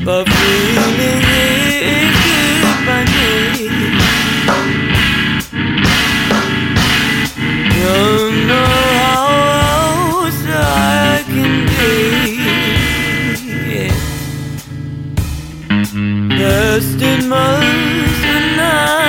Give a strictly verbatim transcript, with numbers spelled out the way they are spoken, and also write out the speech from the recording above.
but feeling is good by me. Don't know how else I can be. Yeah. Best it must and I